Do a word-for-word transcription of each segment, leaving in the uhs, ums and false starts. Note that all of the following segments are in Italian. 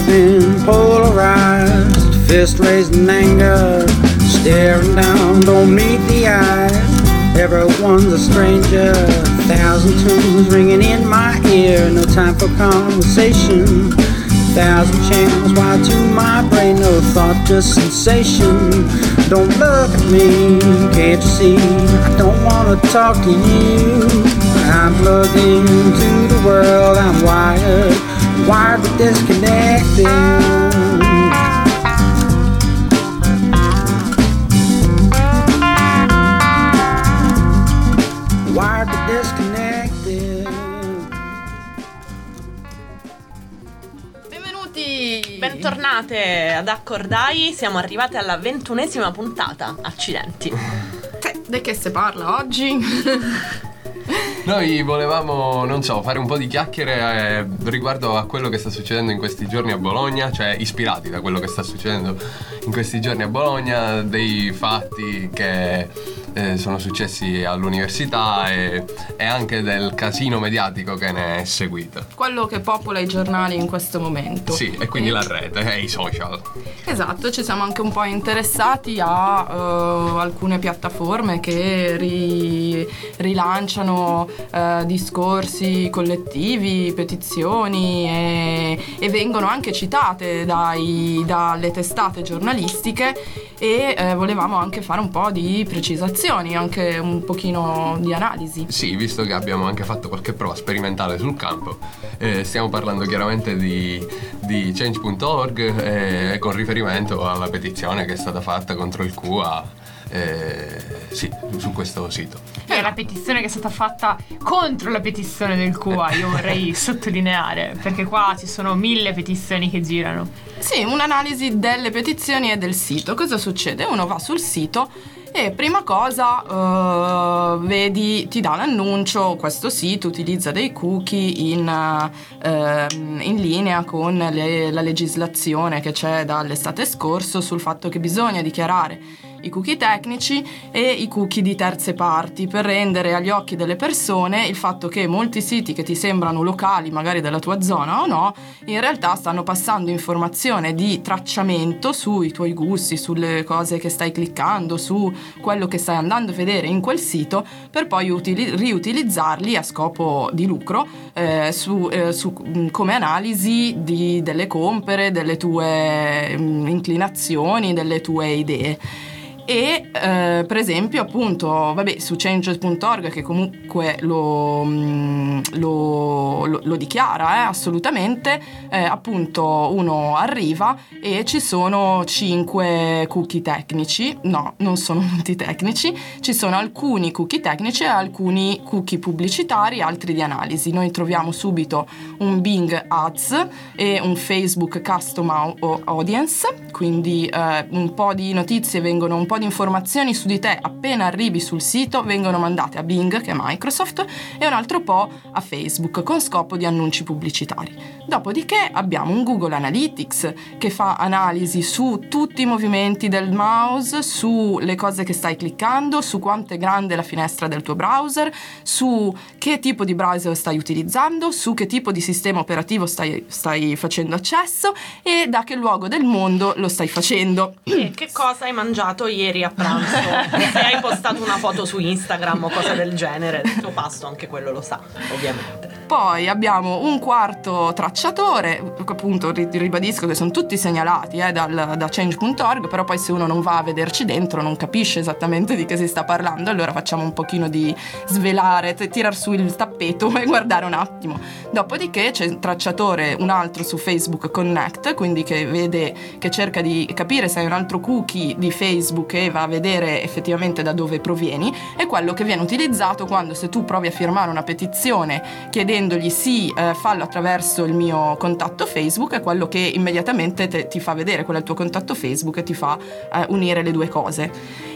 I've been polarized, fist raised in anger, staring down, don't meet the eyes. Everyone's a stranger, thousand tunes ringing in my ear, no time for conversation. Thousand channels wired to my brain, no thought, just sensation. Don't look at me, can't you see? I don't wanna talk to you. I'm plugged into the world, I'm wired, wired but disconnected. Wired but disconnected. Benvenuti, bentornate ad Accordai, siamo arrivate alla ventunesima puntata. Accidenti. Te, di che si parla oggi? Noi volevamo, non so, fare un po' di chiacchiere eh, riguardo a quello che sta succedendo in questi giorni a Bologna, cioè ispirati da quello che sta succedendo in questi giorni a Bologna, dei fatti che eh, sono successi all'università e, e anche del casino mediatico che ne è seguito. Quello che popola i giornali in questo momento. Sì, e quindi e... la rete e i social. Esatto, ci siamo anche un po' interessati a uh, alcune piattaforme che ri- rilanciano uh, discorsi collettivi, petizioni e, e vengono anche citate dai, dalle testate giornalistiche e eh, volevamo anche fare un po' di precisazioni, anche un pochino di analisi. Sì, visto che abbiamo anche fatto qualche prova sperimentale sul campo, eh, stiamo parlando chiaramente di, di change punto org eh, con riferimento alla petizione che è stata fatta contro il C U A. Eh, sì, su questo sito. È la petizione che è stata fatta contro la petizione del C U A, io vorrei sottolineare, perché qua ci sono mille petizioni che girano. Sì, un'analisi delle petizioni e del sito. Cosa succede? Uno va sul sito e prima cosa uh, vedi, ti dà l'annuncio, questo sito utilizza dei cookie in, uh, in linea con le, la legislazione che c'è dall'estate scorso sul fatto che bisogna dichiarare i cookie tecnici e i cookie di terze parti per rendere agli occhi delle persone il fatto che molti siti che ti sembrano locali, magari della tua zona o no, in realtà stanno passando informazione di tracciamento sui tuoi gusti, sulle cose che stai cliccando, su quello che stai andando a vedere in quel sito, per poi utili- riutilizzarli a scopo di lucro eh, su, eh, su, come analisi di, delle compere, delle tue mh, inclinazioni, delle tue idee. E eh, per esempio appunto vabbè su change punto org che comunque lo, lo, lo, lo dichiara eh, assolutamente eh, appunto uno arriva e ci sono cinque cookie tecnici, no non sono tutti tecnici, ci sono alcuni cookie tecnici e alcuni cookie pubblicitari, altri di analisi. Noi troviamo subito un Bing Ads e un Facebook Custom Audience, quindi eh, un po' di notizie vengono un po' di informazioni su di te appena arrivi sul sito vengono mandate a Bing, che è Microsoft, e un altro po' a Facebook con scopo di annunci pubblicitari. Dopodiché abbiamo un Google Analytics che fa analisi su tutti i movimenti del mouse, sulle cose che stai cliccando, su quanto è grande la finestra del tuo browser, su che tipo di browser stai utilizzando, su che tipo di sistema operativo stai, stai facendo accesso e da che luogo del mondo lo stai facendo. E che cosa hai mangiato ieri a pranzo? Se hai postato una foto su Instagram o cose del genere, il tuo pasto anche quello lo sa, ovviamente. Poi abbiamo un quarto tracciatore, appunto ribadisco che sono tutti segnalati eh, dal, da change punto org, però poi se uno non va a vederci dentro non capisce esattamente di che si sta parlando, allora facciamo un pochino di svelare, t- tirar su il tappeto e guardare un attimo. Dopodiché c'è il tracciatore, un altro su Facebook Connect, quindi che vede, che cerca di capire se hai un altro cookie di Facebook e va a vedere effettivamente da dove provieni, è quello che viene utilizzato quando, se tu provi a firmare una petizione chiedendogli sì, eh, fallo attraverso il mio contatto Facebook, è quello che immediatamente te, ti fa vedere qual è il tuo contatto Facebook e ti fa eh, unire le due cose.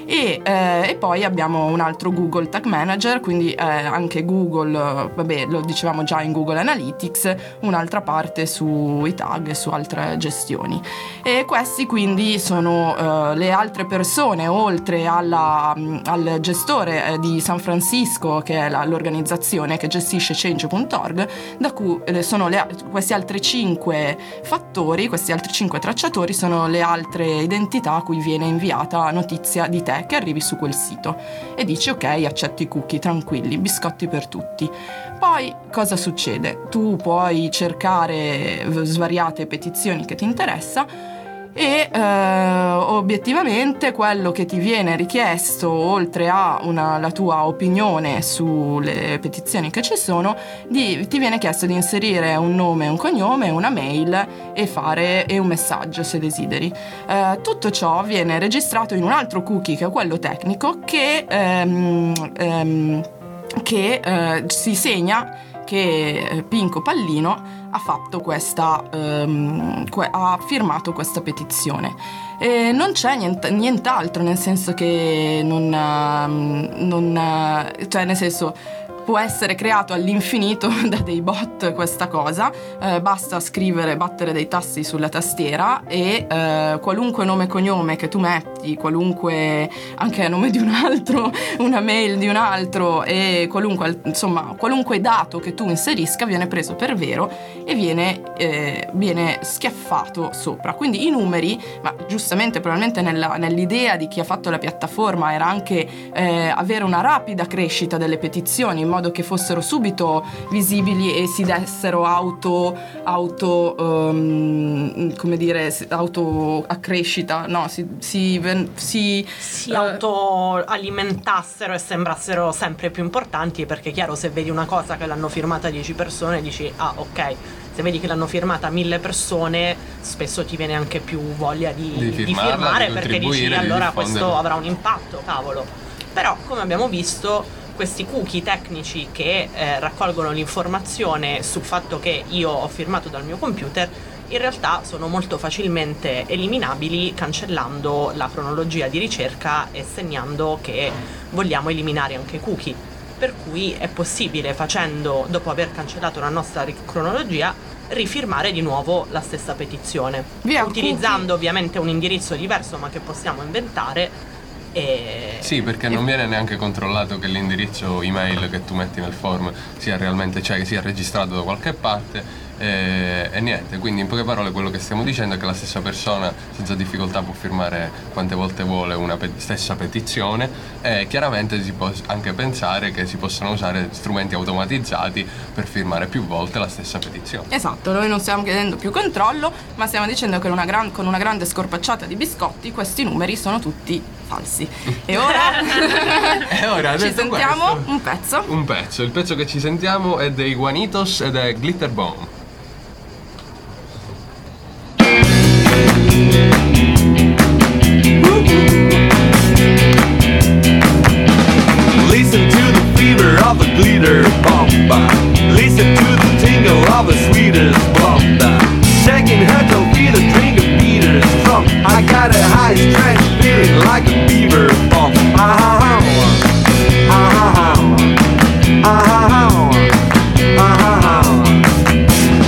E, eh, e poi abbiamo un altro Google Tag Manager, quindi eh, anche Google, vabbè, lo dicevamo già in Google Analytics, un'altra parte sui tag e su altre gestioni. E questi quindi sono eh, le altre persone, oltre alla, al gestore eh, di San Francisco, che è la, l'organizzazione che gestisce change punto org, da cui eh, sono le, questi altri cinque fattori, questi altri cinque tracciatori sono le altre identità a cui viene inviata notizia di te che arrivi su quel sito e dici ok, accetto i cookie, tranquilli, biscotti per tutti. Poi cosa succede? Tu puoi cercare svariate petizioni che ti interessa e eh, obiettivamente quello che ti viene richiesto, oltre a una, la tua opinione sulle petizioni che ci sono, di, ti viene chiesto di inserire un nome, un cognome, una mail e fare e un messaggio se desideri. Eh, tutto ciò viene registrato in un altro cookie, che è quello tecnico, che, ehm, ehm, che eh, si segna che Pinco Pallino ha fatto questa um, que- ha firmato questa petizione. E non c'è niente, nient'altro, nel senso che non, uh, non uh, cioè nel senso può essere creato all'infinito da dei bot questa cosa, eh, basta scrivere, battere dei tasti sulla tastiera e eh, qualunque nome e cognome che tu metti, qualunque anche a nome di un altro, una mail di un altro e qualunque, insomma, qualunque dato che tu inserisca viene preso per vero e viene, eh, viene schiaffato sopra. Quindi i numeri, ma giustamente probabilmente nella, nell'idea di chi ha fatto la piattaforma era anche eh, avere una rapida crescita delle petizioni, in modo che fossero subito visibili e si dessero auto auto um, come dire auto accrescita, no, si si, si, si uh, autoalimentassero e sembrassero sempre più importanti, perché è chiaro, se vedi una cosa che l'hanno firmata dieci persone dici ah ok, se vedi che l'hanno firmata mille persone spesso ti viene anche più voglia di, di, di firmarla, firmare, di perché dici di allora questo avrà un impatto, cavolo. Però come abbiamo visto, questi cookie tecnici che eh, raccolgono l'informazione sul fatto che io ho firmato dal mio computer in realtà sono molto facilmente eliminabili cancellando la cronologia di ricerca e segnando che vogliamo eliminare anche cookie. Per cui è possibile, facendo, dopo aver cancellato la nostra cronologia, rifirmare di nuovo la stessa petizione, Via utilizzando cookie. ovviamente un indirizzo diverso ma che possiamo inventare. E... Sì, perché non viene neanche controllato che l'indirizzo email che tu metti nel form sia realmente, cioè che sia registrato da qualche parte e, e niente, quindi in poche parole quello che stiamo dicendo è che la stessa persona senza difficoltà può firmare quante volte vuole una pe- stessa petizione e chiaramente si può anche pensare che si possano usare strumenti automatizzati per firmare più volte la stessa petizione. Esatto, noi non stiamo chiedendo più controllo, ma stiamo dicendo che una gran- con una grande scorpacciata di biscotti questi numeri sono tutti falsi. E ora, E ora ci detto sentiamo questo, un pezzo. un pezzo, il pezzo che ci sentiamo è dei Juanitos ed è Glitter Bomb. Listen to the fever of a glitter bomb. Listen to the tingle of a sweetest bomb. Shaking her toe feet a drink of Peter's strong. I got a high strength feeling like a beaver bomb. Ah, ah, ah, ah, ah, ah, ah.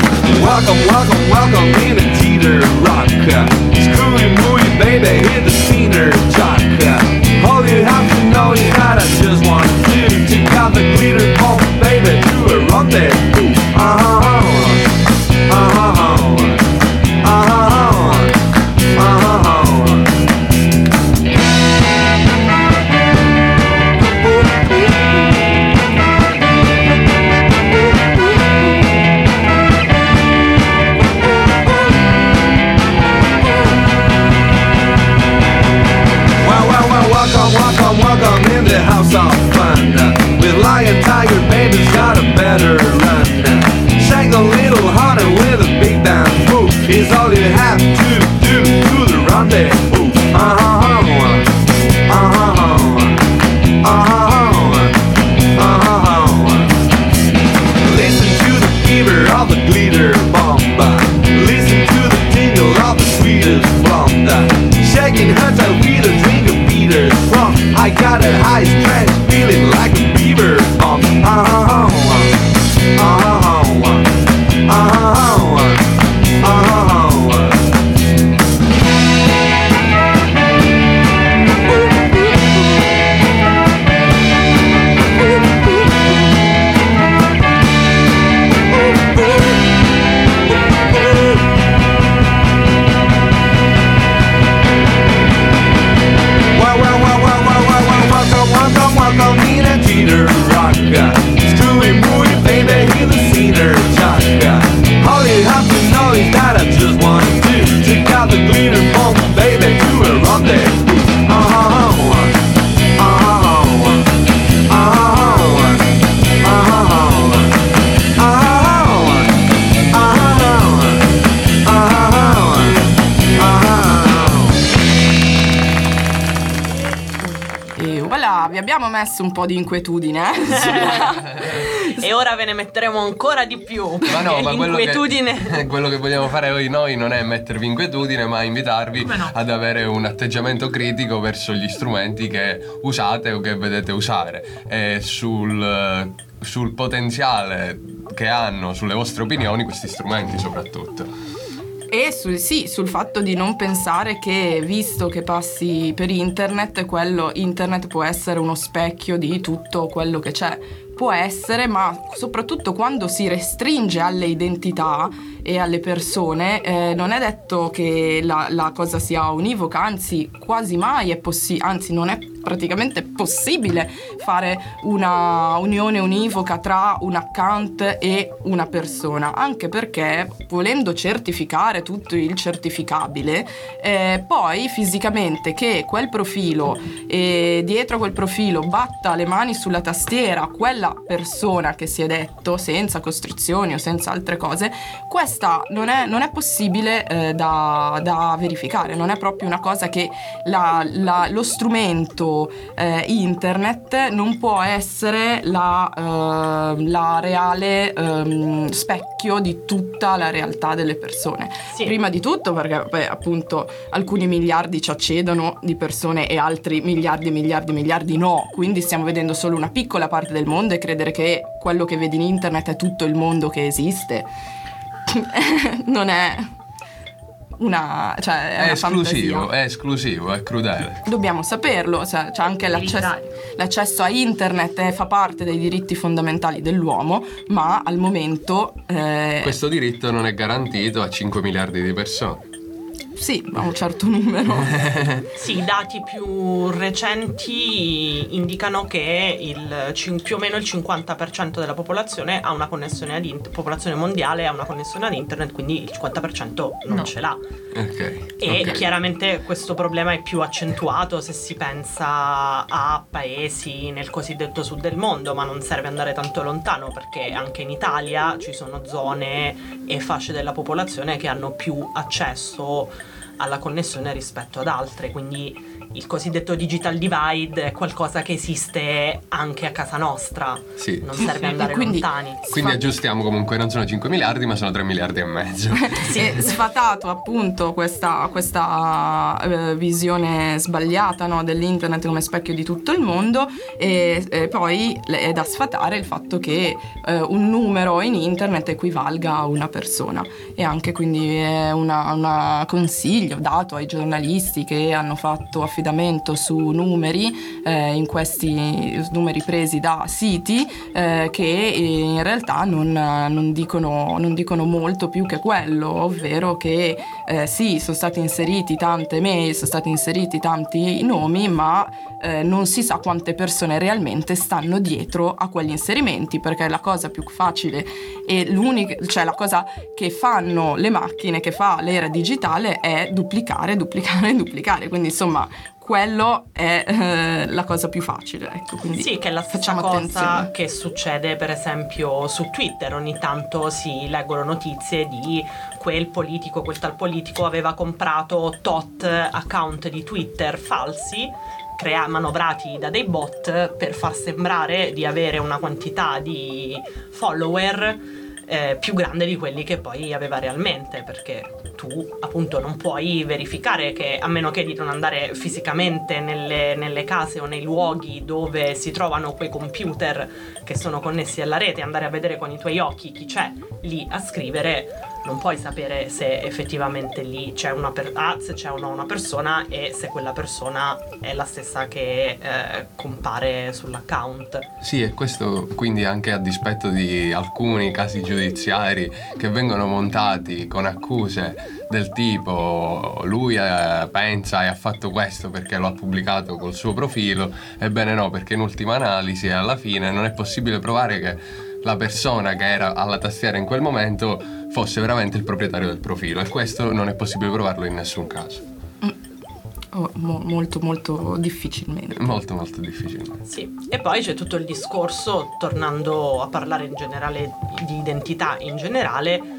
I got a high stretch feeling like a beaver. Um, uh-huh, uh-huh, uh-huh, uh-huh, uh-huh. Screwy moody baby, hear the cedar talk. All you have to know is that I just want to take out the glitter bomb, baby, to a rendezvous. Uh-huh, uh-huh, uh-huh, E voilà, vi abbiamo messo un po' di inquietudine. E ora ve ne metteremo ancora di più. Ma no, ma quello l'inquietudine. che, quello che vogliamo fare noi non è mettervi inquietudine, ma invitarvi no? ad avere un atteggiamento critico verso gli strumenti che usate o che vedete usare e sul, sul potenziale che hanno sulle vostre opinioni questi strumenti soprattutto. E sul, sì, sul fatto di non pensare che, visto che passi per internet, quello internet può essere uno specchio di tutto quello che c'è. Può essere, ma soprattutto quando si restringe alle identità e alle persone, eh, non è detto che la, la cosa sia univoca, anzi quasi mai è possibile, anzi non è praticamente possibile fare una unione univoca tra un account e una persona, anche perché volendo certificare tutto il certificabile, eh, poi fisicamente che quel profilo e dietro a quel profilo batta le mani sulla tastiera quella persona che si è detto, senza costrizioni o senza altre cose, questa non è, non è possibile eh, da, da verificare, non è proprio una cosa che la, la, lo strumento eh, internet non può essere la, eh, la reale eh, specchio di tutta la realtà delle persone. Sì. Prima di tutto perché beh, appunto alcuni miliardi ci accedono di persone e altri miliardi e miliardi e miliardi no, quindi stiamo vedendo solo una piccola parte del mondo e credere che quello che vedi in internet è tutto il mondo che esiste non è una, cioè è, È una esclusivo, fantasia. è esclusivo, è crudele. Dobbiamo saperlo, cioè, c'è anche l'accesso, l'accesso a internet eh, fa parte dei diritti fondamentali dell'uomo, ma al momento eh, Questo diritto non è garantito a cinque miliardi di persone. sì, a un certo numero. Sì, i dati più recenti indicano che il, cin- più o meno il cinquanta per cento della popolazione ha una connessione ad internet, popolazione mondiale ha una connessione ad internet, quindi il cinquanta per cento non No. ce l'ha. Ok. E ok. chiaramente questo problema è più accentuato se si pensa a paesi nel cosiddetto sud del mondo, ma non serve andare tanto lontano perché anche in Italia ci sono zone e fasce della popolazione che hanno più accesso alla connessione rispetto ad altre, quindi il cosiddetto digital divide è qualcosa che esiste anche a casa nostra, Sì. non serve andare E quindi- lontani. Quindi Sfa- aggiustiamo comunque, non sono cinque miliardi ma sono tre miliardi e mezzo. E sfatato appunto questa, questa eh, visione sbagliata, no, dell'internet come specchio di tutto il mondo e, e poi le- è da sfatare il fatto che eh, un numero in internet equivalga a una persona e anche quindi è una, una consiglio dato ai giornalisti che hanno fatto affidamento su numeri eh, in questi numeri presi da siti eh, che in realtà non, non dicono, non dicono molto più che quello, ovvero che eh, sì, sono stati inseriti tante mail, sono stati inseriti tanti nomi, ma eh, non si sa quante persone realmente stanno dietro a quegli inserimenti, perché la cosa più facile e l'unica, cioè la cosa che fanno le macchine, che fa l'era digitale, è duplicare, duplicare, duplicare, quindi insomma quello è eh, la cosa più facile, ecco, quindi Sì, che è la stessa facciamo cosa attenzione. che succede per esempio su Twitter. Ogni tanto si leggono notizie di quel politico, quel tal politico aveva comprato tot account di Twitter falsi, crea- manovrati da dei bot per far sembrare di avere una quantità di follower eh, più grande di quelli che poi aveva realmente, perché tu appunto non puoi verificare che, a meno che di non andare fisicamente nelle, nelle case o nei luoghi dove si trovano quei computer che sono connessi alla rete, andare a vedere con i tuoi occhi chi c'è lì a scrivere, non puoi sapere se effettivamente lì c'è una, per- ah, se c'è una, una persona e se quella persona è la stessa che eh, compare sull'account. Sì, e questo quindi anche a dispetto di alcuni casi giudiziari che vengono montati con accuse del tipo lui eh, pensa e ha fatto questo perché lo ha pubblicato col suo profilo. Ebbene no, perché in ultima analisi alla fine non è possibile provare che la persona che era alla tastiera in quel momento fosse veramente il proprietario del profilo, e questo non è possibile provarlo in nessun caso. Oh, mo- molto molto difficilmente. Molto molto difficilmente. Sì, e poi c'è tutto il discorso, tornando a parlare in generale di identità in generale,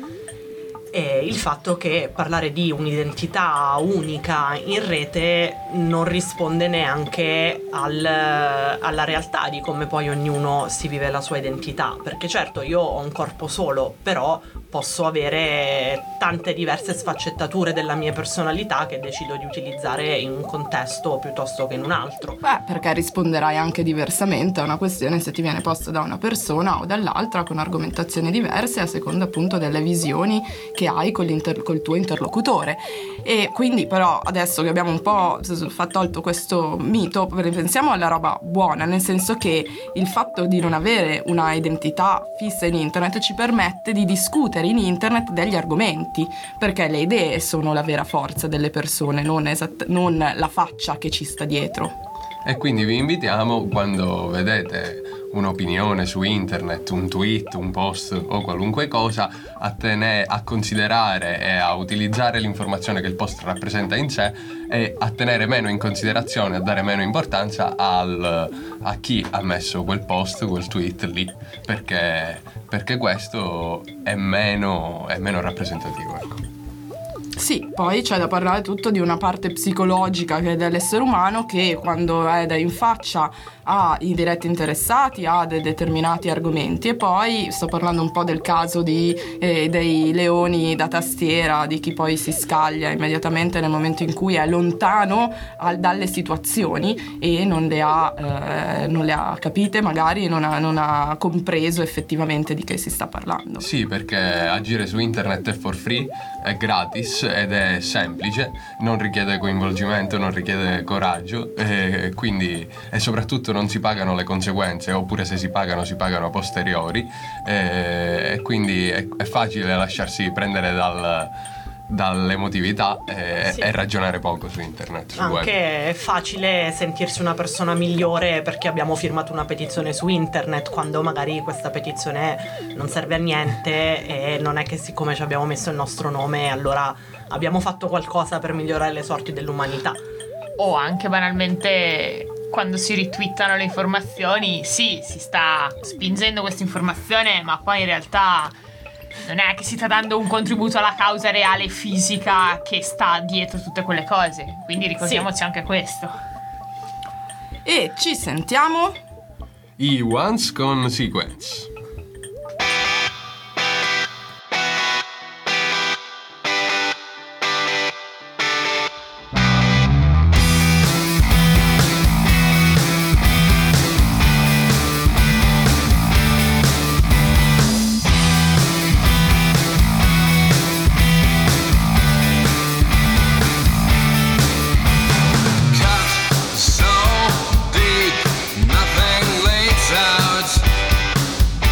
e il fatto che parlare di un'identità unica in rete non risponde neanche al, alla realtà di come poi ognuno si vive la sua identità, perché certo io ho un corpo solo, però posso avere tante diverse sfaccettature della mia personalità che decido di utilizzare in un contesto piuttosto che in un altro. Beh, perché risponderai anche diversamente a una questione se ti viene posta da una persona o dall'altra, con argomentazioni diverse a seconda appunto delle visioni che hai con col tuo interlocutore. E quindi però adesso che abbiamo un po' fatto tolto questo mito, pensiamo alla roba buona, nel senso che il fatto di non avere una identità fissa in internet ci permette di discutere in internet degli argomenti, perché le idee sono la vera forza delle persone, non, esatt- non la faccia che ci sta dietro. E quindi vi invitiamo, quando vedete un'opinione su internet, un tweet, un post o qualunque cosa, a, tene- a considerare e a utilizzare l'informazione che il post rappresenta in sé, e a tenere meno in considerazione, a dare meno importanza al, a chi ha messo quel post, quel tweet lì, perché, perché questo è meno, è meno rappresentativo, ecco. Sì, poi c'è da parlare tutto di una parte psicologica che è dell'essere umano, che quando è da in faccia ai diretti interessati ha dei determinati argomenti, e poi sto parlando un po' del caso di, eh, dei leoni da tastiera, di chi poi si scaglia immediatamente nel momento in cui è lontano al, dalle situazioni e non le ha, eh, non le ha capite magari, e non ha, non ha compreso effettivamente di che si sta parlando. Sì, perché agire su internet è for free, è gratis ed è semplice, non richiede coinvolgimento, non richiede coraggio, e quindi e soprattutto non si pagano le conseguenze, oppure se si pagano si pagano a posteriori, e quindi è, è facile lasciarsi prendere dal, dall'emotività e, sì. e ragionare poco su internet, sul Anche web. è facile sentirsi una persona migliore perché abbiamo firmato una petizione su internet, quando magari questa petizione non serve a niente, e non è che siccome ci abbiamo messo il nostro nome allora abbiamo fatto qualcosa per migliorare le sorti dell'umanità. O anche banalmente quando si ritwittano le informazioni, sì, si sta spingendo questa informazione, ma poi in realtà non è che si sta dando un contributo alla causa reale fisica che sta dietro tutte quelle cose. Quindi ricordiamoci sì. anche questo. E ci sentiamo I Ones con Sequence. So deep, nothing leads out.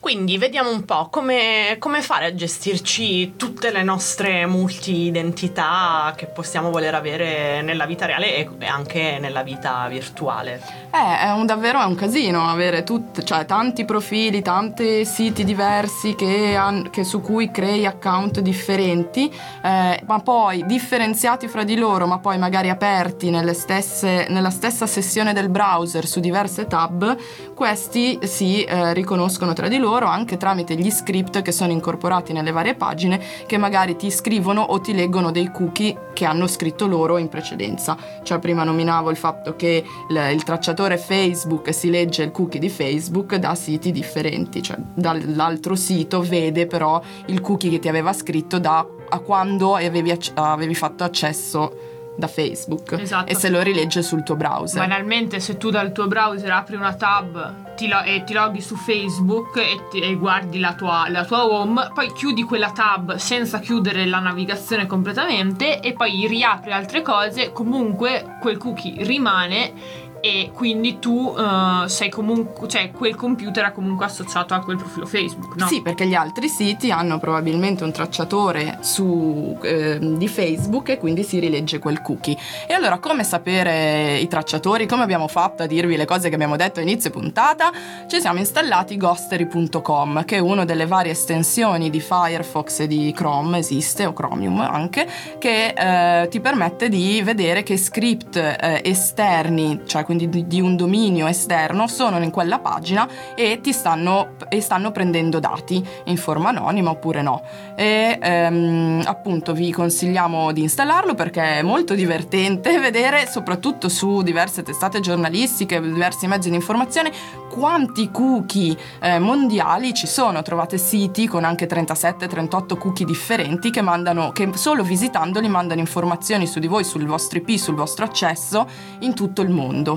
Quindi vediamo un po' come, come fare a gestirci tutte le nostre multi-identità che possiamo voler avere nella vita reale e anche nella vita virtuale. Eh, è un, davvero è un casino avere tut, cioè, tanti profili, tanti siti diversi che, han, che su cui crei account differenti, eh, ma poi differenziati fra di loro, ma poi magari aperti nelle stesse, nella stessa sessione del browser su diverse tab. Questi si eh, riconoscono tra di loro anche tramite gli script che sono incorporati nelle varie pagine, che magari ti scrivono o ti leggono dei cookie che hanno scritto loro in precedenza. Cioè prima nominavo il fatto che il, il tracciatore Facebook si legge il cookie di Facebook da siti differenti, cioè dall'altro sito vede però il cookie che ti aveva scritto da a quando avevi, avevi fatto accesso da Facebook. Esatto. E se lo rilegge sul tuo browser. Banalmente, se tu dal tuo browser apri una tab ti lo- e ti loghi su Facebook e, ti- e guardi la tua, la tua home, poi chiudi quella tab senza chiudere la navigazione completamente e poi riapri altre cose, comunque quel cookie rimane e quindi tu uh, sei comunque, cioè quel computer è comunque associato a quel profilo Facebook, no? Sì, perché gli altri siti hanno probabilmente un tracciatore su, eh, di Facebook e quindi si rilegge quel cookie. E allora come sapere i tracciatori? Come abbiamo fatto a dirvi le cose che abbiamo detto a inizio puntata? Ci siamo installati ghostery punto com, che è una delle varie estensioni di Firefox e di Chrome, esiste, o Chromium anche, che eh, ti permette di vedere che script eh, esterni, cioè quindi di, di un dominio esterno, sono in quella pagina e ti stanno, e stanno prendendo dati in forma anonima oppure no. E ehm, appunto vi consigliamo di installarlo perché è molto divertente vedere, soprattutto su diverse testate giornalistiche, diversi mezzi di informazione, quanti cookie eh, mondiali ci sono. Trovate siti con anche trentasette trentotto cookie differenti che mandano, che solo visitandoli mandano informazioni su di voi, sul vostro I P, sul vostro accesso in tutto il mondo.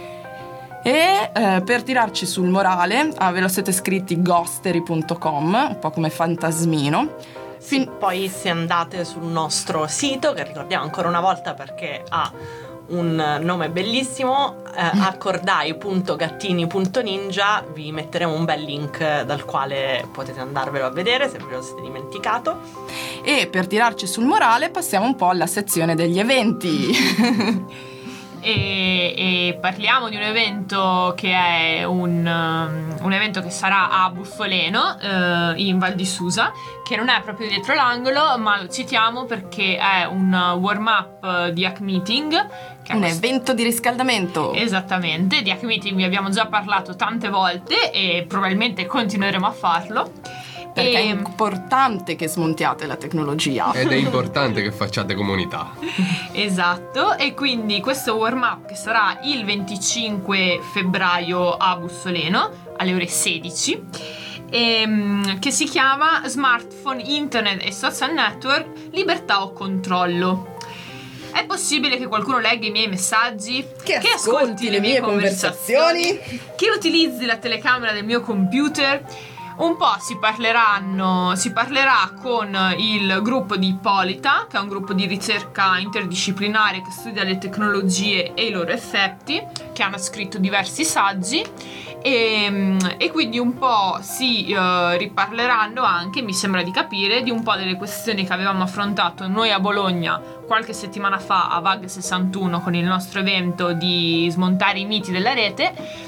E eh, per tirarci sul morale, ah, ve lo siete scritti ghostery punto com, un po' come fantasmino. Fin- sì, poi se andate sul nostro sito, che ricordiamo ancora una volta perché ha un nome bellissimo, eh, accordai punto gattini punto ninja, vi metteremo un bel link dal quale potete andarvelo a vedere se ve lo siete dimenticato. E per tirarci sul morale passiamo un po' alla sezione degli eventi. E, e parliamo di un evento che è un, um, un evento che sarà a Buffoleno, uh, in Val di Susa, che non è proprio dietro l'angolo, ma lo citiamo perché è un warm up di Hack Meeting, che è un questo... evento di riscaldamento. Esattamente, di Hack Meeting vi abbiamo già parlato tante volte e probabilmente continueremo a farlo. Perché e... è importante che smontiate la tecnologia. Ed è importante che facciate comunità. Esatto, e quindi questo warm up che sarà il venticinque febbraio a Bussoleno alle ore sedici, ehm, che si chiama Smartphone, Internet e Social Network, Libertà o Controllo. È possibile che qualcuno legga i miei messaggi, che, che ascolti le mie conversazioni, conversazioni, che utilizzi la telecamera del mio computer. Un po' si parleranno, si parlerà con il gruppo di Ippolita, che è un gruppo di ricerca interdisciplinare che studia le tecnologie e i loro effetti, che hanno scritto diversi saggi, e, e quindi un po' si uh, riparleranno anche, mi sembra di capire, di un po' delle questioni che avevamo affrontato noi a Bologna qualche settimana fa a V A G sessantuno con il nostro evento di smontare i miti della rete.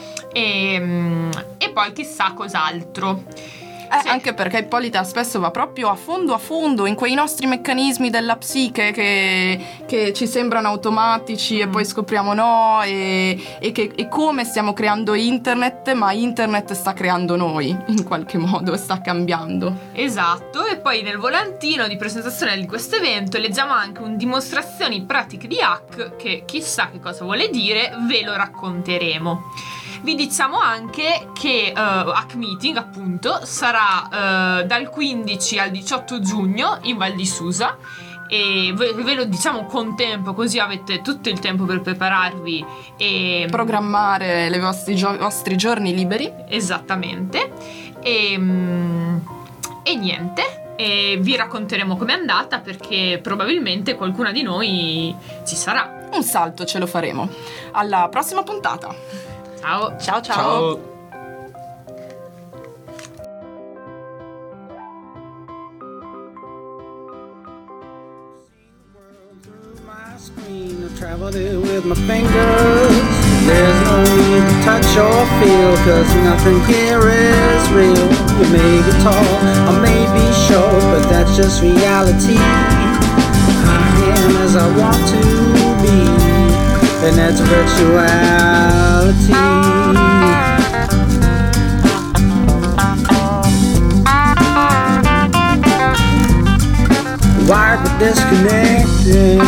E, e poi chissà cos'altro. Eh, sì. Anche perché Ippolita spesso va proprio a fondo a fondo in quei nostri meccanismi della psiche che, che ci sembrano automatici mm. e poi scopriamo no, e, e, che, e come stiamo creando internet, ma internet sta creando noi in qualche modo, sta cambiando. Esatto, e poi nel volantino di presentazione di questo evento leggiamo anche un dimostrazioni pratiche di hack che chissà che cosa vuole dire, ve lo racconteremo. Vi diciamo anche che uh, Hack Meeting appunto sarà uh, dal quindici al diciotto giugno in Val di Susa e ve, ve lo diciamo con tempo, così avete tutto il tempo per prepararvi e programmare i vostri, gio- vostri giorni liberi. Esattamente. E, um, e niente, e vi racconteremo com'è andata perché probabilmente qualcuna di noi ci sarà. Un salto ce lo faremo. Alla prossima puntata. Ciao. Ciao ciao. Ciao. Covered it with my fingers. There's no need to touch or feel, cause nothing here is real. You may be tall, I may be short, but that's just reality. I am as I want to be, and that's virtuality. Wired but disconnected.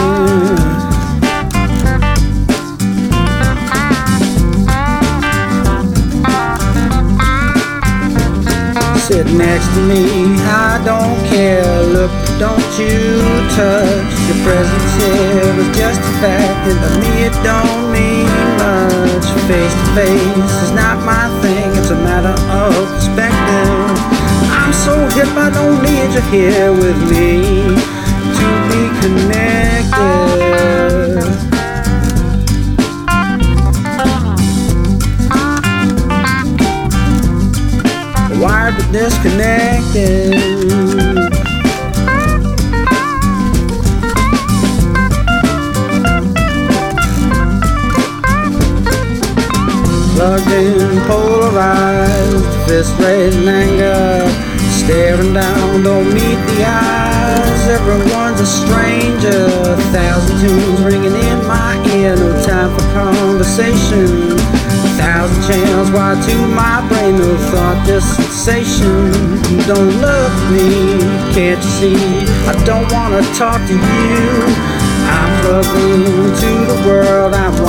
Sit next to me, I don't care. Look, don't you touch. Your presence here is just a fact, and to me it don't mean much. Face to face is not my thing, it's a matter of perspective. I'm so hip, I don't need you here with me to be connected. Wired but disconnected. Plugged in, polarized, fist raised in anger, staring down, don't meet the eyes. Everyone's a stranger, a thousand tunes ringing in my ear. No time for conversation, a thousand channels wired to my brain. No thought, just sensation. You don't love me, can't you see? I don't wanna talk to you. I'm plugged into the world, I'm